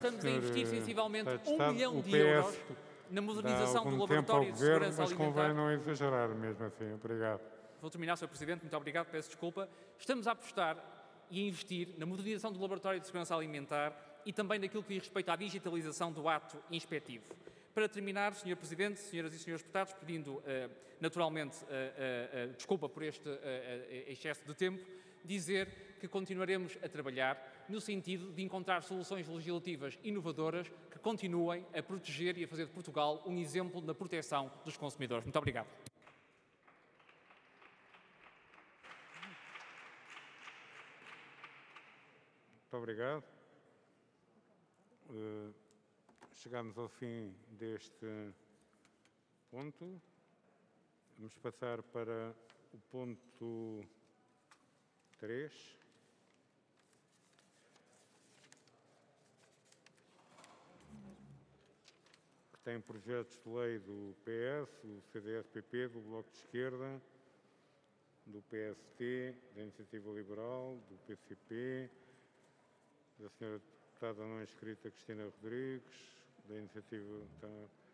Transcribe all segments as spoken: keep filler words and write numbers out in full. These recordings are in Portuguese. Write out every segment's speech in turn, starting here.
Estamos a investir sensivelmente um milhão de P S euros na modernização do laboratório de governo, segurança mas alimentar. convém não exagerar mesmo assim. Obrigado. Vou terminar, senhor Presidente, muito obrigado, peço desculpa. Estamos a apostar e a investir na modernização do laboratório de segurança alimentar e também naquilo que diz respeito à digitalização do ato inspectivo. Para terminar, senhor Presidente, senhoras e senhores deputados, pedindo uh, naturalmente uh, uh, uh, desculpa por este uh, uh, excesso de tempo, dizer que continuaremos a trabalhar no sentido de encontrar soluções legislativas inovadoras que continuem a proteger e a fazer de Portugal um exemplo na proteção dos consumidores. Muito obrigado. Muito obrigado. Uh, chegamos ao fim deste ponto. Vamos passar para o ponto três. Que tem projetos de lei do P S, do C D S P P, do Bloco de Esquerda, do P S T, da Iniciativa Liberal, do P C P, da senhora deputada não inscrita Cristina Rodrigues, da Iniciativa... Tá,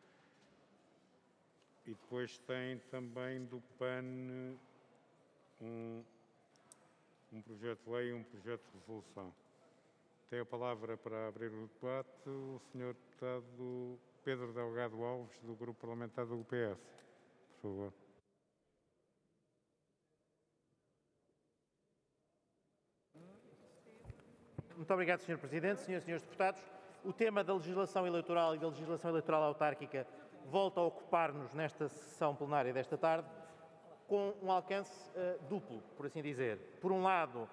e depois tem também do P A N um, um projeto de lei e um projeto de resolução. Tem a palavra para abrir o debate o senhor deputado Pedro Delgado Alves, do Grupo Parlamentar do P S. Por favor. Muito obrigado, senhor Presidente. Senhoras e senhores deputados, o tema da legislação eleitoral e da legislação eleitoral autárquica volta a ocupar-nos nesta sessão plenária desta tarde com um alcance uh, duplo, por assim dizer. Por um lado,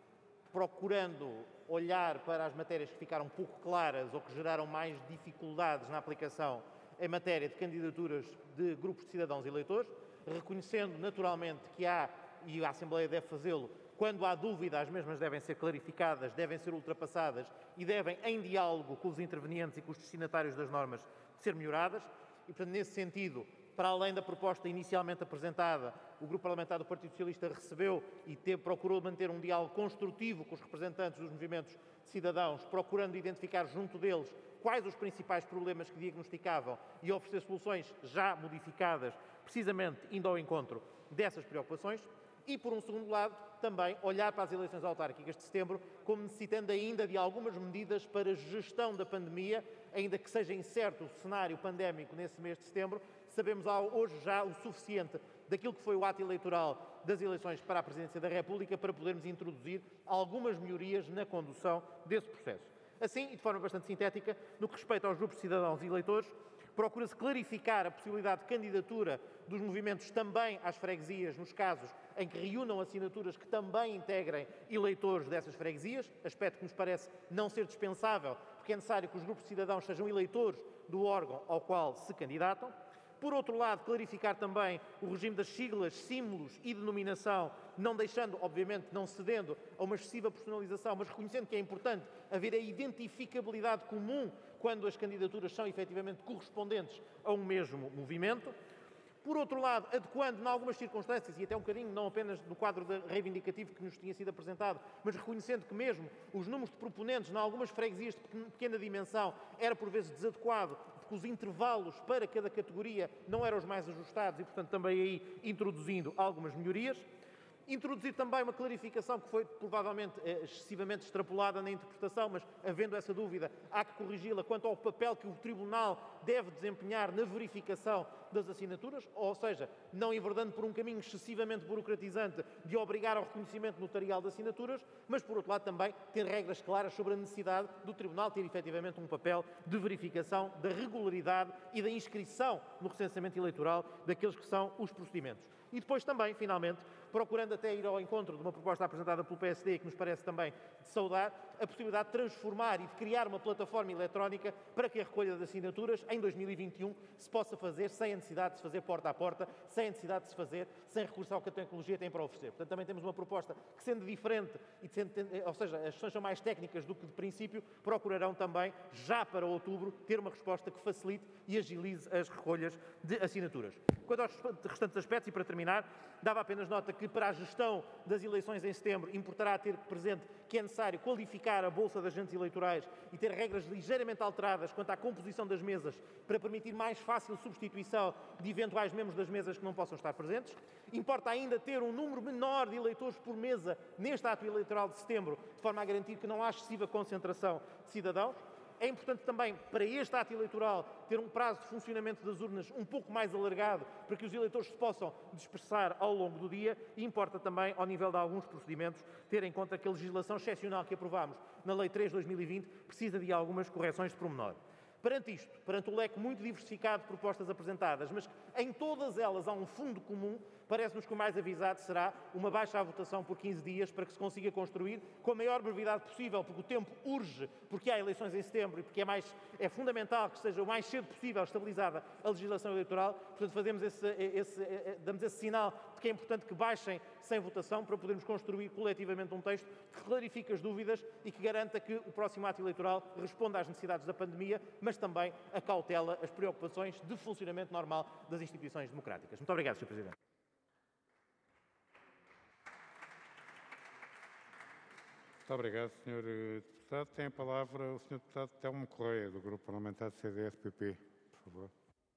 procurando olhar para as matérias que ficaram pouco claras ou que geraram mais dificuldades na aplicação em matéria de candidaturas de grupos de cidadãos e eleitores, reconhecendo naturalmente que há, e a Assembleia deve fazê-lo, quando há dúvida, as mesmas devem ser clarificadas, devem ser ultrapassadas e devem, em diálogo com os intervenientes e com os destinatários das normas, ser melhoradas. E, portanto, nesse sentido, para além da proposta inicialmente apresentada, o Grupo Parlamentar do Partido Socialista recebeu e teve, procurou manter um diálogo construtivo com os representantes dos movimentos de cidadãos, procurando identificar junto deles quais os principais problemas que diagnosticavam e oferecer soluções já modificadas, precisamente indo ao encontro dessas preocupações. E, por um segundo lado, também olhar para as eleições autárquicas de setembro como necessitando ainda de algumas medidas para gestão da pandemia, ainda que seja incerto o cenário pandémico nesse mês de setembro. Sabemos hoje já o suficiente daquilo que foi o ato eleitoral das eleições para a Presidência da República para podermos introduzir algumas melhorias na condução desse processo. Assim, e de forma bastante sintética, no que respeita aos grupos de cidadãos e eleitores, procura-se clarificar a possibilidade de candidatura dos movimentos também às freguesias, nos casos em que reúnam assinaturas que também integrem eleitores dessas freguesias, aspecto que nos parece não ser dispensável, porque é necessário que os grupos de cidadãos sejam eleitores do órgão ao qual se candidatam. Por outro lado, clarificar também o regime das siglas, símbolos e denominação, não deixando, obviamente, não cedendo a uma excessiva personalização, mas reconhecendo que é importante haver a identificabilidade comum quando as candidaturas são efetivamente correspondentes a um mesmo movimento. Por outro lado, adequando, em algumas circunstâncias, e até um bocadinho, não apenas no quadro reivindicativo que nos tinha sido apresentado, mas reconhecendo que mesmo os números de proponentes, em algumas freguesias de pequena dimensão, era por vezes desadequado, porque os intervalos para cada categoria não eram os mais ajustados e, portanto, também aí introduzindo algumas melhorias. Introduzir também uma clarificação que foi provavelmente excessivamente extrapolada na interpretação, mas havendo essa dúvida, há que corrigi-la quanto ao papel que o Tribunal deve desempenhar na verificação das assinaturas, ou seja, não enverdando por um caminho excessivamente burocratizante de obrigar ao reconhecimento notarial de assinaturas, mas, por outro lado, também ter regras claras sobre a necessidade do Tribunal ter efetivamente um papel de verificação da regularidade e da inscrição no recenseamento eleitoral daqueles que são os procedimentos. E depois também, finalmente, procurando até ir ao encontro de uma proposta apresentada pelo P S D, que nos parece também de saudar, a possibilidade de transformar e de criar uma plataforma eletrónica para que a recolha de assinaturas em dois mil e vinte e um se possa fazer sem a necessidade de se fazer porta a porta, sem a necessidade de se fazer, sem recurso ao que a tecnologia tem para oferecer. Portanto, também temos uma proposta que, sendo diferente, e sendo, ou seja, as questões são mais técnicas do que de princípio, procurarão também, já para outubro, ter uma resposta que facilite e agilize as recolhas de assinaturas. Quanto aos restantes aspectos, e para terminar, dava apenas nota que para a gestão das eleições em setembro importará ter presente que é necessário qualificar a bolsa de agentes eleitorais e ter regras ligeiramente alteradas quanto à composição das mesas para permitir mais fácil substituição de eventuais membros das mesas que não possam estar presentes. Importa ainda ter um número menor de eleitores por mesa neste ato eleitoral de setembro, de forma a garantir que não há excessiva concentração de cidadãos. É importante também, para este ato eleitoral, ter um prazo de funcionamento das urnas um pouco mais alargado, para que os eleitores se possam dispersar ao longo do dia, e importa também, ao nível de alguns procedimentos, ter em conta que a legislação excepcional que aprovámos na Lei três de dois mil e vinte precisa de algumas correções de pormenor. Perante isto, perante o leque muito diversificado de propostas apresentadas, mas em todas elas há um fundo comum, parece-nos que o mais avisado será uma baixa à votação por quinze dias para que se consiga construir com a maior brevidade possível, porque o tempo urge, porque há eleições em setembro e porque é, mais, é fundamental que seja o mais cedo possível estabilizada a legislação eleitoral. Portanto, fazemos esse, esse, damos esse sinal de que é importante que baixem sem votação para podermos construir coletivamente um texto que clarifique as dúvidas e que garanta que o próximo ato eleitoral responda às necessidades da pandemia, mas também acautela as preocupações de funcionamento normal das instituições democráticas. Muito obrigado, senhor Presidente. Muito obrigado, senhor Deputado. Tem a palavra o senhor Deputado Telmo Correia, do Grupo Parlamentar C D S P P, por favor.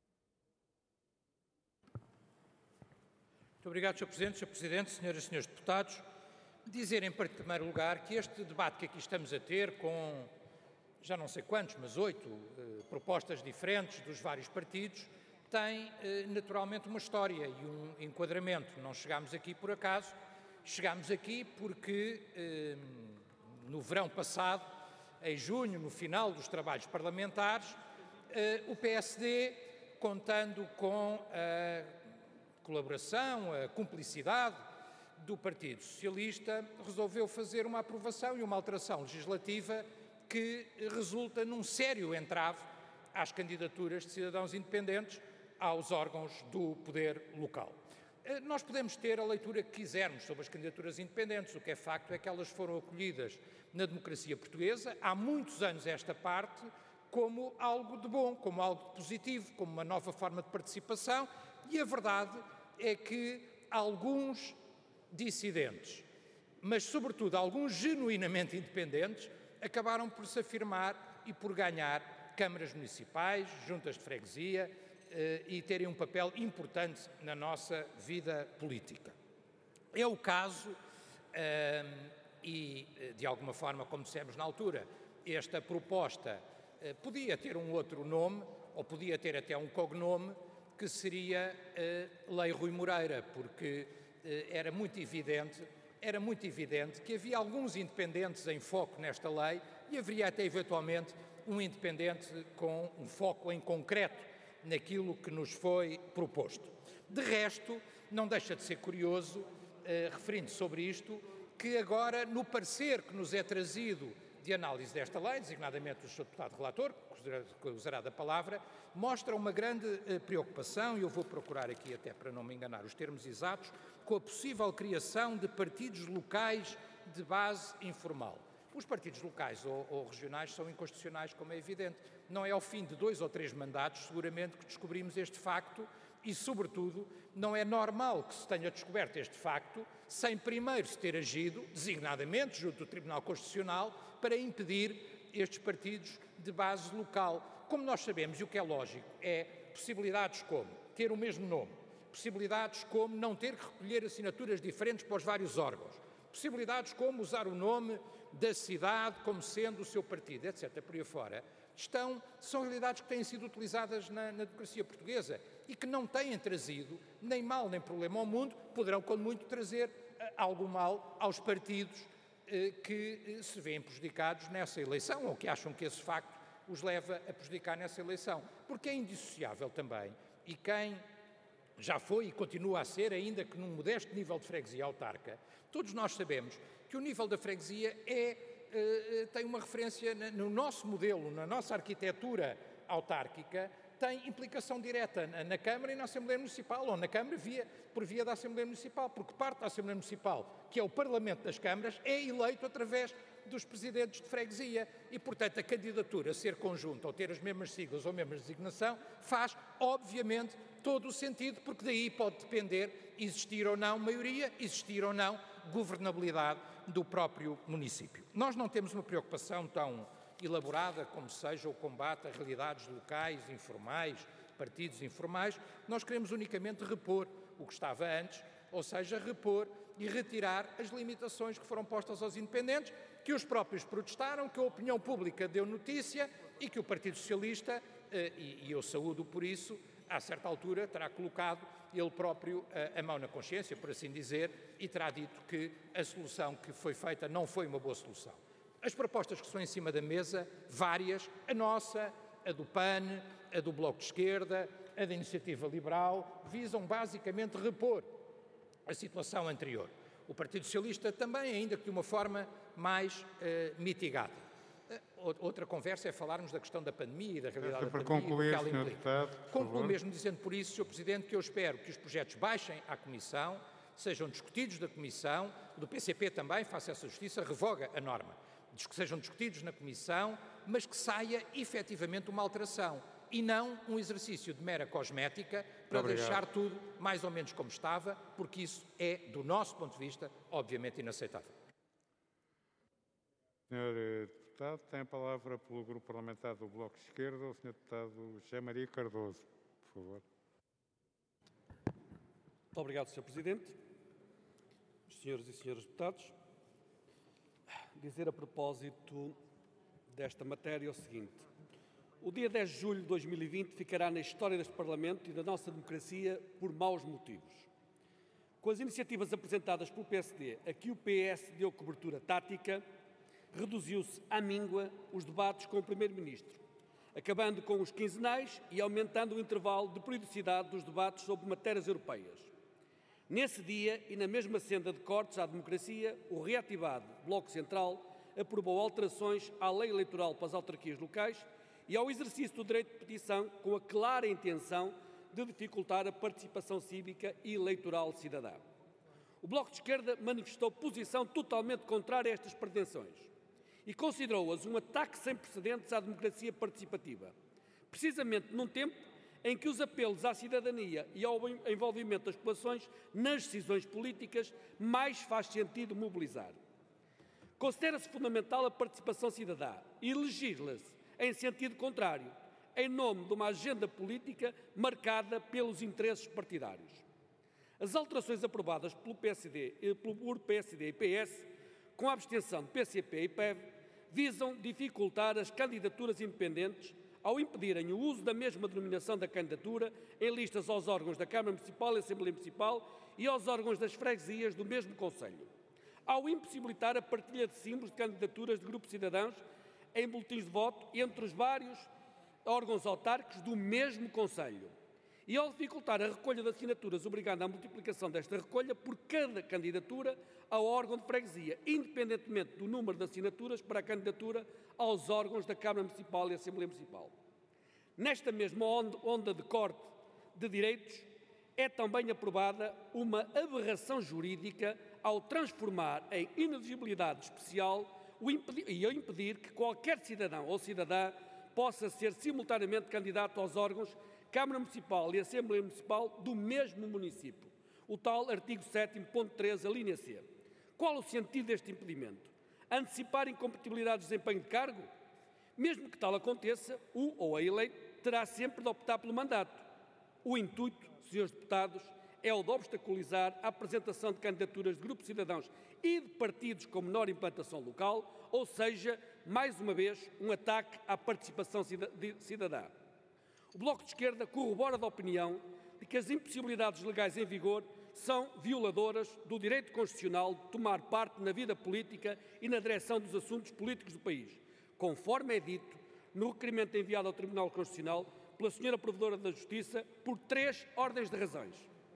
Muito obrigado, senhor Presidente. senhor Presidente, senhoras e senhores deputados, dizer em primeiro lugar que este debate que aqui estamos a ter com, já não sei quantos, mas oito eh, propostas diferentes dos vários partidos, tem eh, naturalmente uma história e um enquadramento. Não chegámos aqui por acaso, chegámos aqui porque eh, no verão passado, em junho, no final dos trabalhos parlamentares, eh, o P S D, contando com a colaboração, a cumplicidade do Partido Socialista, resolveu fazer uma aprovação e uma alteração legislativa que resulta num sério entrave às candidaturas de cidadãos independentes aos órgãos do poder local. Nós podemos ter a leitura que quisermos sobre as candidaturas independentes, o que é facto é que elas foram acolhidas na democracia portuguesa, há muitos anos esta parte, como algo de bom, como algo de positivo, como uma nova forma de participação, e a verdade é que alguns dissidentes, mas sobretudo alguns genuinamente independentes, acabaram por se afirmar e por ganhar câmaras municipais, juntas de freguesia, e terem um papel importante na nossa vida política. É o caso, e de alguma forma, como dissemos na altura, esta proposta podia ter um outro nome, ou podia ter até um cognome, que seria Lei Rui Moreira, porque era muito evidente, era muito evidente que havia alguns independentes em foco nesta lei e haveria até eventualmente um independente com um foco em concreto naquilo que nos foi proposto. De resto, não deixa de ser curioso, eh, referindo sobre isto, que agora, no parecer que nos é trazido de análise desta lei, designadamente o senhor Deputado Relator, que usará da palavra, mostra uma grande eh, preocupação, e eu vou procurar aqui até para não me enganar os termos exatos, com a possível criação de partidos locais de base informal. Os partidos locais ou, ou regionais são inconstitucionais, como é evidente. Não é ao fim de dois ou três mandatos, seguramente, que descobrimos este facto e, sobretudo, não é normal que se tenha descoberto este facto sem primeiro se ter agido, designadamente, junto do Tribunal Constitucional, para impedir estes partidos de base local. Como nós sabemos, e o que é lógico, é possibilidades como ter o mesmo nome, possibilidades como não ter que recolher assinaturas diferentes para os vários órgãos, possibilidades como usar o nome da cidade como sendo o seu partido, etcétera, por aí fora, estão, são realidades que têm sido utilizadas na, na democracia portuguesa e que não têm trazido nem mal nem problema ao mundo, poderão, quando muito, trazer uh, algum mal aos partidos uh, que uh, se veem prejudicados nessa eleição ou que acham que esse facto os leva a prejudicar nessa eleição. Porque é indissociável também, e quem já foi e continua a ser, ainda que num modesto nível de freguesia autarca, todos nós sabemos que o nível da freguesia é, eh, tem uma referência no nosso modelo, na nossa arquitetura autárquica, tem implicação direta na, na Câmara e na Assembleia Municipal, ou na Câmara via, por via da Assembleia Municipal, porque parte da Assembleia Municipal, que é o Parlamento das Câmaras, é eleito através dos presidentes de freguesia e, portanto, a candidatura ser conjunta ou ter as mesmas siglas ou a mesma designação faz, obviamente, todo o sentido, porque daí pode depender existir ou não maioria, existir ou não governabilidade do próprio município. Nós não temos uma preocupação tão elaborada como seja o combate a realidades locais, informais, partidos informais. Nós queremos unicamente repor o que estava antes, ou seja, repor e retirar as limitações que foram postas aos independentes, que os próprios protestaram, que a opinião pública deu notícia e que o Partido Socialista, e eu saúdo por isso, a certa altura terá colocado ele próprio a mão na consciência, por assim dizer, e terá dito que a solução que foi feita não foi uma boa solução. As propostas que estão em cima da mesa, várias, a nossa, a do P A N, a do Bloco de Esquerda, a da Iniciativa Liberal, visam basicamente repor a situação anterior. O Partido Socialista também, ainda que de uma forma mais eh, mitigada. Outra conversa é falarmos da questão da pandemia e da realidade da pandemia. Concluir, e do que ela deputado, Concluo mesmo dizendo por isso, senhor Presidente, que eu espero que os projetos baixem à Comissão, sejam discutidos da Comissão, do P C P também, faça essa justiça, revoga a norma, que sejam discutidos na Comissão, mas que saia efetivamente uma alteração e não um exercício de mera cosmética para Obrigado. deixar tudo mais ou menos como estava, porque isso é, do nosso ponto de vista, obviamente inaceitável. senhor Deputado, tem a palavra pelo Grupo Parlamentar do Bloco de Esquerda, o senhor Deputado José Maria Cardoso, por favor. Muito obrigado, senhor Presidente. Senhoras e senhores deputados, dizer a propósito desta matéria o seguinte: o dia dez de julho de dois mil e vinte ficará na história deste Parlamento e da nossa democracia por maus motivos. Com as iniciativas apresentadas pelo P S D, a que o P S deu cobertura tática, reduziu-se à míngua os debates com o Primeiro-Ministro, acabando com os quinzenais e aumentando o intervalo de periodicidade dos debates sobre matérias europeias. Nesse dia, e na mesma senda de cortes à democracia, o reativado Bloco Central aprovou alterações à lei eleitoral para as autarquias locais e ao exercício do direito de petição, com a clara intenção de dificultar a participação cívica e eleitoral cidadã. O Bloco de Esquerda manifestou posição totalmente contrária a estas pretensões e considerou-as um ataque sem precedentes à democracia participativa, precisamente num tempo em que os apelos à cidadania e ao envolvimento das populações nas decisões políticas mais faz sentido mobilizar. Considera-se fundamental a participação cidadã e legisla-se em sentido contrário, em nome de uma agenda política marcada pelos interesses partidários. As alterações aprovadas pelo P S D, pelo P S D e P S, com a abstenção de P C P e P E V, visam dificultar as candidaturas independentes ao impedirem o uso da mesma denominação da candidatura em listas aos órgãos da Câmara Municipal e Assembleia Municipal e aos órgãos das freguesias do mesmo Conselho, ao impossibilitar a partilha de símbolos de candidaturas de grupos de cidadãos em boletins de voto entre os vários órgãos autárquicos do mesmo Conselho, e ao dificultar a recolha de assinaturas, obrigando à multiplicação desta recolha por cada candidatura ao órgão de freguesia, independentemente do número de assinaturas para a candidatura aos órgãos da Câmara Municipal e Assembleia Municipal. Nesta mesma onda de corte de direitos, é também aprovada uma aberração jurídica ao transformar em inelegibilidade especial o impedir, e ao impedir que qualquer cidadão ou cidadã possa ser simultaneamente candidato aos órgãos Câmara Municipal e Assembleia Municipal do mesmo município, o tal artigo sétimo, ponto três, a linha C. Qual o sentido deste impedimento? Antecipar incompatibilidade de desempenho de cargo? Mesmo que tal aconteça, o ou a eleito terá sempre de optar pelo mandato. O intuito, senhores deputados, é o de obstaculizar a apresentação de candidaturas de grupos de cidadãos e de partidos com menor implantação local, ou seja, mais uma vez, um ataque à participação cidadã. O Bloco de Esquerda corrobora da opinião de que as impossibilidades legais em vigor são violadoras do direito constitucional de tomar parte na vida política e na direção dos assuntos políticos do país, conforme é dito no requerimento enviado ao Tribunal Constitucional pela senhora Provedora da Justiça por três ordens de razões.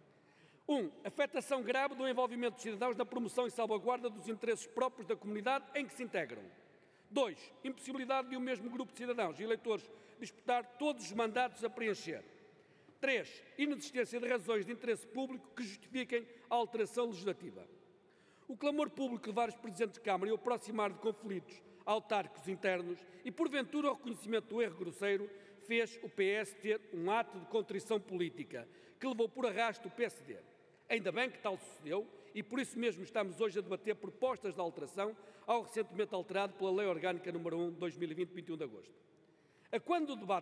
um. Afetação grave do envolvimento dos cidadãos na promoção e salvaguarda dos interesses próprios da comunidade em que se integram. dois. Impossibilidade de um mesmo grupo de cidadãos e eleitores disputar todos os mandatos a preencher. três. Inexistência de razões de interesse público que justifiquem a alteração legislativa. O clamor público de vários presidentes de Câmara e o aproximar de conflitos autárquicos internos e, porventura, o reconhecimento do erro grosseiro fez o P S ter um ato de contrição política que levou por arrasto o P S D. Ainda bem que tal sucedeu e por isso mesmo estamos hoje a debater propostas de alteração ao recentemente alterado pela Lei Orgânica número um de dois mil e vinte, vinte e um de agosto. A quando o debate